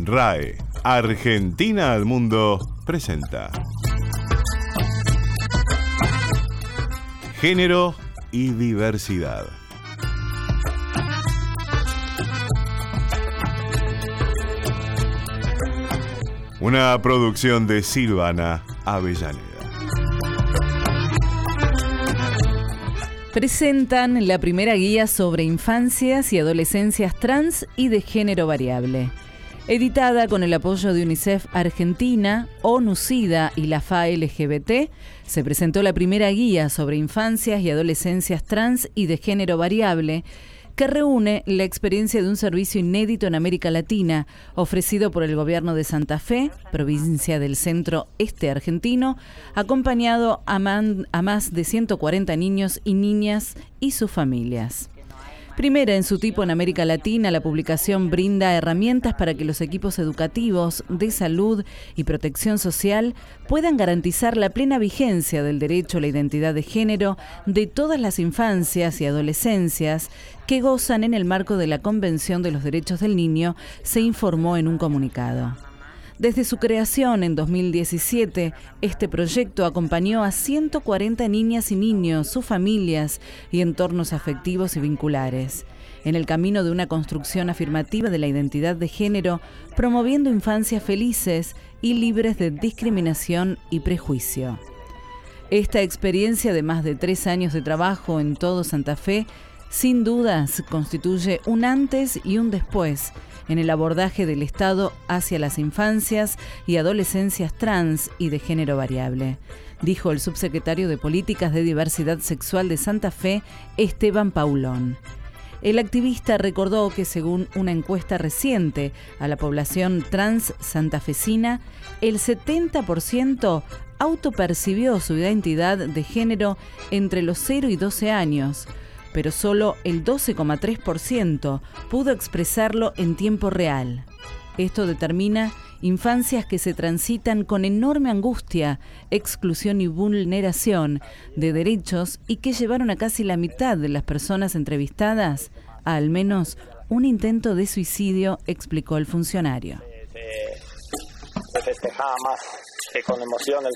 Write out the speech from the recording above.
RAE, Argentina al Mundo, presenta Género y diversidad. Una producción de Silvana Avellaneda. Presentan la primera guía sobre infancias y adolescencias trans y de género variable. Editada con el apoyo de UNICEF Argentina, ONU-SIDA y la FA LGBT, se presentó la primera guía sobre infancias y adolescencias trans y de género variable, que reúne la experiencia de un servicio inédito en América Latina, ofrecido por el gobierno de Santa Fe, provincia del centro este argentino, acompañado a más de 140 niños y niñas y sus familias. Primera en su tipo en América Latina, la publicación brinda herramientas para que los equipos educativos de salud y protección social puedan garantizar la plena vigencia del derecho a la identidad de género de todas las infancias y adolescencias que gozan en el marco de la Convención de los Derechos del Niño, se informó en un comunicado. Desde su creación en 2017, este proyecto acompañó a 140 niñas y niños, sus familias y entornos afectivos y vinculares, en el camino de una construcción afirmativa de la identidad de género, promoviendo infancias felices y libres de discriminación y prejuicio. Esta experiencia de más de 3 años de trabajo en todo Santa Fe, sin dudas, constituye un antes y un después en el abordaje del Estado hacia las infancias y adolescencias trans y de género variable, dijo el subsecretario de Políticas de Diversidad Sexual de Santa Fe, Esteban Paulón. El activista recordó que según una encuesta reciente a la población trans santafesina, el 70% autopercibió su identidad de género entre los 0 y 12 años, pero solo el 12,3% pudo expresarlo en tiempo real. Esto determina infancias que se transitan con enorme angustia, exclusión y vulneración de derechos y que llevaron a casi la mitad de las personas entrevistadas a al menos un intento de suicidio, explicó el funcionario. Se festejaba más con emoción el